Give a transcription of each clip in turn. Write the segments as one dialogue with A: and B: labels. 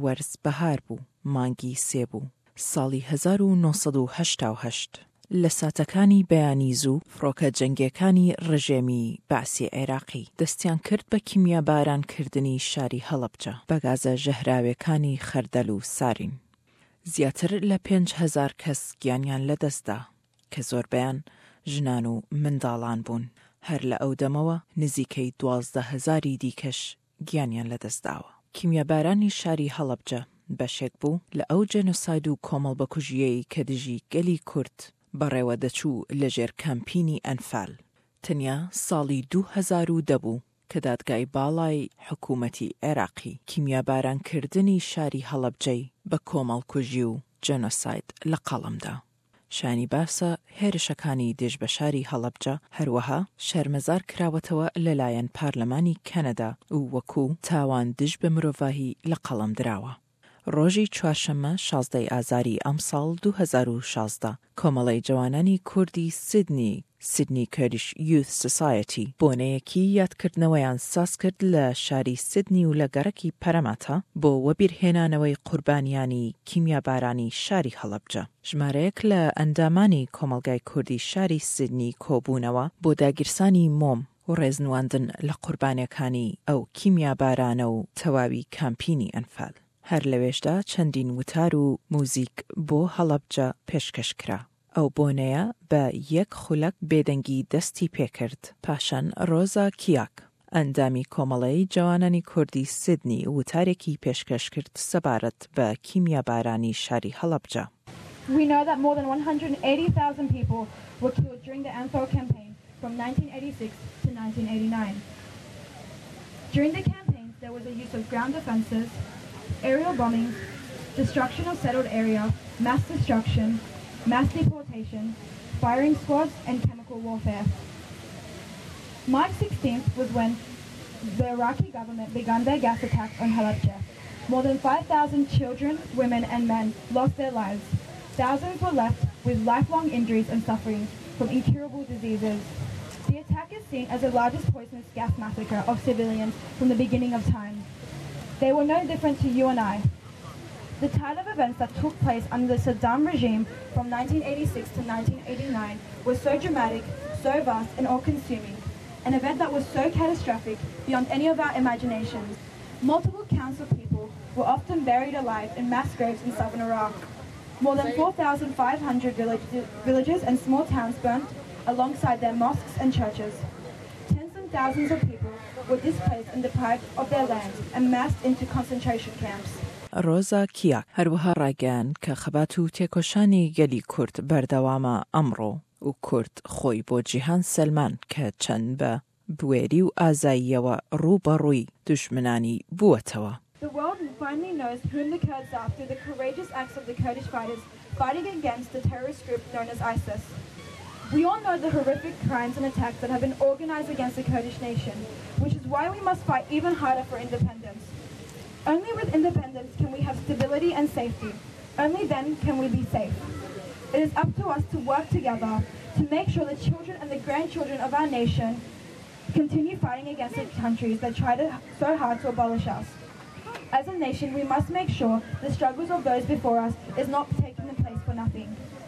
A: وەرز بەهار بوو، مانگی 3 بوو. ساڵی 1988 لە ساتەکانی بەیانی زوو فڕۆکە جەنگیەکانی ڕژێمی بەعسی عێراقی دەستیان کرد بە کیمیابارانکردنی شاری هەڵەبجە بە گازە ژەهراویەکانی خەردەل و سارین. زیاتر لە 5,000 کەس گیانیان لەدەستدا کە زۆربەیان ژنان و منداڵان بوون. هەر لە ئەو دەمەوە نزیکەی 12,000 دیکەش گیانیان لەدەستداوە. کیمیابارانی شاری هەڵەبجە بەشێک بوو لە ئەو جێنۆساید و کۆمەڵ بەکوژیەی کە دژی گەلی کورد بەڕێوە دەچوو لەژێر کەمپینی ئەنفال. تەنیا ساڵی 2010 بوو کە دادگای باڵای حکوومەتی عێراقی کیمیابارانکردنی شاری هەڵەبجەی بە کۆمەڵ کوژی و جێنۆساید لە قەڵەمدا. شانی باسە هێرشەکانی دێژ بە شاری هەڵەبجە هەروەها شەرمەزار کراوەتەوە لەلایەن پارلەمانی کەنەدا و وەکوو تاوان دژ بە مرۆڤاهی لە قەڵەم دراوە. ڕۆژی چوارشەممە 16 ئازاری ئەم ساڵ 2016 کۆمەڵی جوانانی کوردی سیدنی کردیش یوث سۆسایەتی بۆنەیەکی یادکردنەوەیان ساز کرد لە شاری سیدنی و لە گەڕەکی پەرەماتە بۆ وەبیرهێنانەوەی قوربانیانی کیمیابارانی شاری هەڵەبجە. ژمارەیەک لە ئەندامانی کۆمەلگای کوردی شاری سیدنی کۆبوونەوە بۆ داگیرسانی مۆم و ڕێزنواندن لە قوربانیەکانی ئەو کیمیابارانە و تەواوی کامپینی ئەنفال. هەر لەوێشدا چەندین وتار و موزیک بۆ هەڵەبجە پێشکەش کرا. ئەو بۆنەیە بە 1 خولەک بێدەنگی دەستی پێکرد. پاشان ڕۆزا کیاک ئەندامی کۆمەڵەی جوانانی کوردی سیدنی وتارێکی پێشکەش کرد سەبارەت بە کیمیابارانی شاری هەڵەبجە.
B: We know that more than 180,000 people were killed during the Anfal campaign from 1986 to 1989. During the campaigns, there was a use of ground defenses, aerial bombings, destruction of settled area, mass destruction, mass deportation, firing squads, and chemical warfare. March 16th was when the Iraqi government began their gas attack on Halabja. More than 5,000 children, women, and men lost their lives. Thousands were left with lifelong injuries and suffering from incurable diseases. The attack is seen as the largest poisonous gas massacre of civilians from the beginning of time. They were no different to you and I. The tide of events that took place under the Saddam regime from 1986 to 1989 was so dramatic, so vast and all-consuming, an event that was so catastrophic beyond any of our imaginations. Multiple counts of people were often buried alive in mass graves in southern Iraq. More than 4,500 villages and small towns burnt alongside their mosques and churches. Tens and thousands of people were displaced and deprived of their land and massed into concentration camps.
A: ڕۆزا کیاک هەروەها ڕایگەیاند کە خەبات و تێکۆشانی گەلی کورد بەردەوامە ئەمڕۆ و کورد خۆی بۆ جیهان سەلمان کە چەند بە بوێری و ئازاییەوە ڕووبەڕووی دوژمنانی بووەتەوە.
B: The world finally knows whom the Kurds are through the courageous acts of the Kurdish fighters fighting against the terrorist group known as ISIS. We all know the horrific crimes and attacks that have been organized against the Kurdish nation, which is why we must fight even harder for independence. Only with independence can we have stability and safety. Only then can we be safe. It is up to us to work together to make sure the children and the grandchildren of our nation continue fighting against the countries that try so hard to abolish us. As a nation, we must make sure the struggles of those before us is not taking the place for nothing.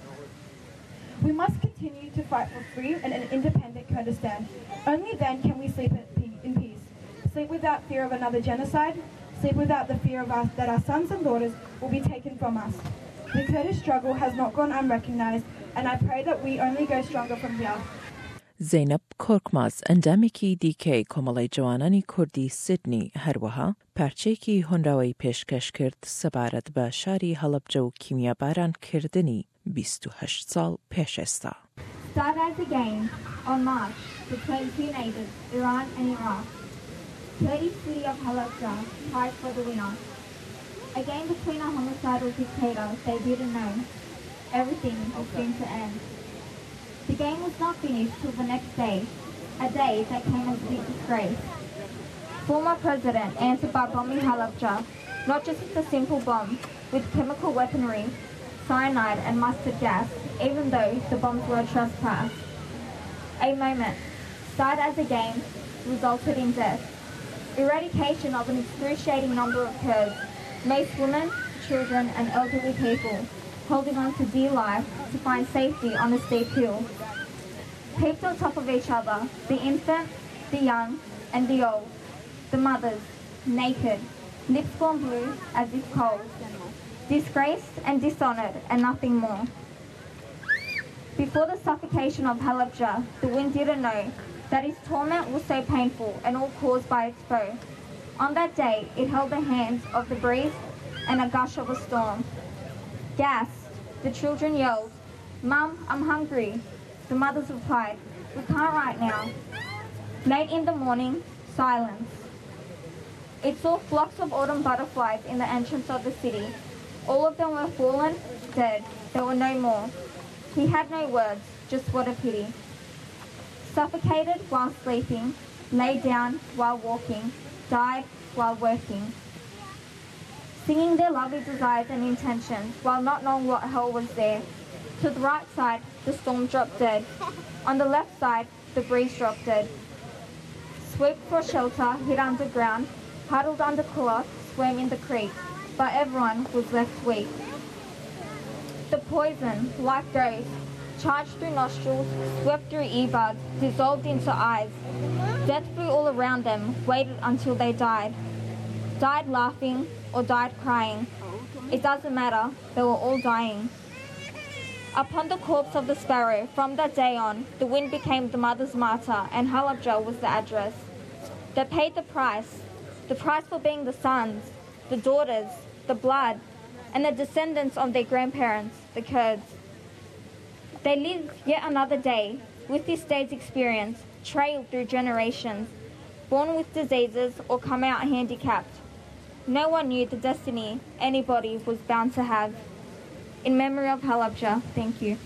B: We must continue to fight for free and an independent Kurdistan. Only then can we sleep in peace. Sleep without fear of another genocide. Sleep without the fear of us that our sons and daughters will be taken from us. The Kurdish struggle has not gone unrecognized, and I pray that we only go stronger from here.
A: زینب کۆرکماز ئەندامێکی دیکەی کۆمەڵی جوانانی کوردی سیدنی هەروەها پارچێکی هۆنراوەی پێشکەش کرد سەبارەت بە شاری هەڵەبجە و کیمیابارانکردنی 28 ساڵ پێش ئێستا.
C: Start as a game on March between two neighbors, Iran and Iraq. Kurdish city of Halabja tied for the winner. A game between a homicidal dictator they didn't know. Everything was soon to end. The game was not finished till the next day, a day that came as a big disgrace. Former president answered by bombing Halabja, not just with a simple bomb, with chemical weaponry, cyanide and mustard gas, even though the bombs were a trespass. A moment, started as a game, resulted in death. Eradication of an excruciating number of Kurds, Most women, children and elderly people holding on to dear life to find safety on a steep hill. Heaped on top of each other, the infant, the young and the old, the mothers, naked, lips gone blue as if cold, disgraced and dishonoured and nothing more. Before the suffocation of Halabja, the wind didn't know that its torment was so painful and all caused by its foe. On that day, it held the hands of the breeze and a gush of a storm. Gasped, the children yelled, "Mum, I'm hungry." The mothers replied, "We can't right now." Late in the morning, silence. It saw flocks of autumn butterflies in the entrance of the city. All of them were fallen, dead. There were no more. He had no words, just what a pity. Suffocated while sleeping, lay down while walking, died while working. Singing their lovely desires and intentions while not knowing what hell was there. To the right side, the storm dropped dead. On the left side, the breeze dropped dead. Swooped for shelter, hid underground, huddled under cloth, swam in the creek, but everyone was left weak. The poison, like ghosts, charged through nostrils, swept through earbuds, dissolved into eyes. Death flew all around them, waited until they died. Died laughing or died crying. It doesn't matter, they were all dying. Upon the corpse of the sparrow, from that day on, the wind became the mother's martyr and Halabja was the address. They paid the price for being the sons, the daughters, the blood, and the descendants of their grandparents, the Kurds. They lived yet another day, with this day's experience, trailed through generations, born with diseases or come out handicapped. No one knew the destiny anybody was bound to have. In memory of Halabja, thank you.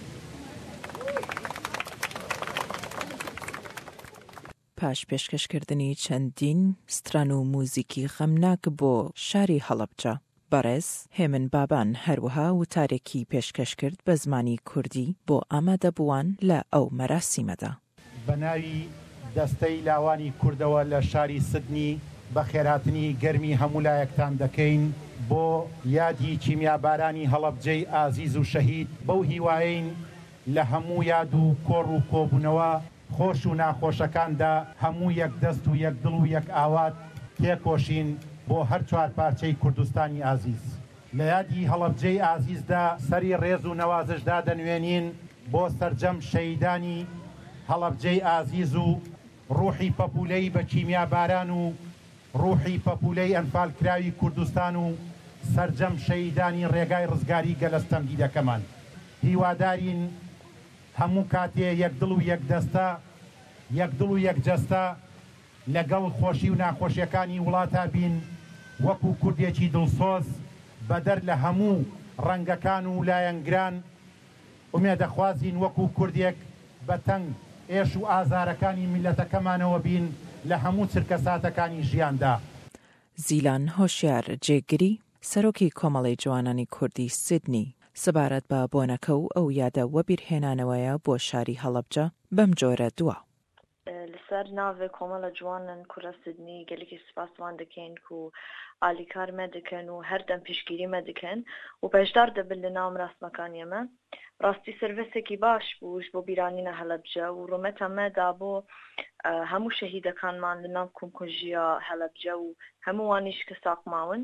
A: پاش پێشکەشکردنی چەندین ستران و موزیکی غەمناک بۆ شاری هەڵەبجە. بەڕێز هێمن بابان هەروەها وتارێکی پێشکەش کرد بە زمانی کوردی بۆ ئامادەبووان لە ئەو مەراسیمەدا.
D: بە ناوی دەستەی لاوانی کوردەوە لە شاری سدنی بە خێراتنی گەرمی هەموو لایەکتان دەکەین بۆ یادی چیمیابارانی هەڵەبجەی ئازیز و شەهید بەو هیوایین لە هەموو یاد و کۆڕ و کۆبوونەوە خۆش و ناخۆشەکاندا هەموو یەک دەست و یەک دڵ و یەک ئاوات تێکۆشین بۆ هەر چوار پارچەی کوردستانی ئازیز. لە یادی هەڵەبجەی ئازیزدا سەری ڕێز و نەوازشدا دەنوێنین بۆ سەرجەم شەهیدانی هەڵەبجەی ئازیز و ڕوحی پەپولەی بە چیمیاباران و ڕوحی پەپولەی ئەنفالکراوی کوردستان و سەرجەم شەهیدانی ڕێگای ڕزگاری گەلەستەمدیدەکەمان. هیوادارین هەموو کاتێ یەک دڵ و یەک دەستە یەک دڵ و یەک جەستە لەگەڵ خۆشی و ناخۆشیەکانی وڵاتە بین وەکو کوردێکی دڵسۆز بەدەر لە هەموو ڕەنگەکان و لایەنگران ئومێدەخوازین وەکو کوردێک بەتەنگ ئێش و ئازارەکانی میلەتەکەمانەوە بین لە هەموو چرکەساتەکانی ژیاندا.
A: زیلان هۆشیار جێگری سەرۆکی کۆمەڵی جوانانی کوردی سیدنی سەبارەت بە بۆنەکە و ئەو یادە وەبیرهێنانەوەیە بۆ شاری هەڵەبجە بەم جۆرە دووە.
E: لەسەر ناوێ کۆمەڵە جوانن کوڕە سیدنی گەلێکی سپاسوان دەکەین و ئالیکارمە دەکەن و هەردەم پشگیریمە دەکەن و بەشدار دەبن لە ناو ڕاستمەکانیەمە. ڕاستی سرویسێکی باش بووش بۆ بیرانینە هەڵەبجە و ڕۆمەتەمەدا بۆ هەموو شەهیدەکانمان لە ناو کۆمکۆژیە هەڵەبجە و هەمووانیش کە ساقماون.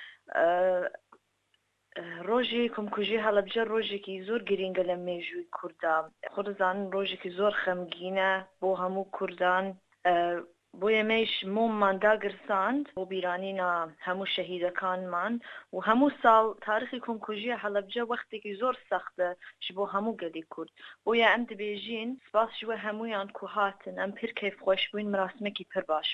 E: ڕۆژی کۆمکوژی هەڵەبجە ڕۆژێکی زۆر گرینگە لە مێژووی کووردا. خۆدەزانن ڕۆژێکی زۆر خەمگینە بۆ هەموو کوردان. بۆ ئێمەش مۆممان داگرساند بۆ بیرانینە هەموو شەهیدەکانمان و هەموو ساڵ تاریخی کۆمکوژیە هەڵەبجە وەختێکی زۆر سەختە بۆ هەموو گەلی کورد. بۆیە ئەم دەبێژین سپاس ژوە هەمویان کو هاتن ئەم پیر کەیف خۆش بووین مراسمێکی پڕ باش.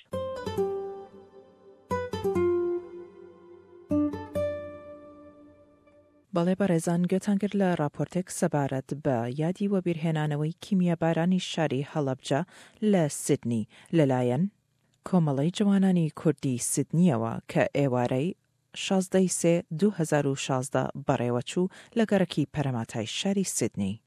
A: بەڵێ بەڕێزان گوێتان کرد لە راپۆرتێک سەبارەت بە یادی وەبیرهێنانەوەی کیمیابارانی شاری هەڵەبجە لە سیدنی لەلایەن کۆمەڵی جوانانی کوردی سیدنیەوە کە ئێوارەی 16/3/2016 بەڕێوەچوو لە گەڕەکی پەرەماتای شاری سیدنی.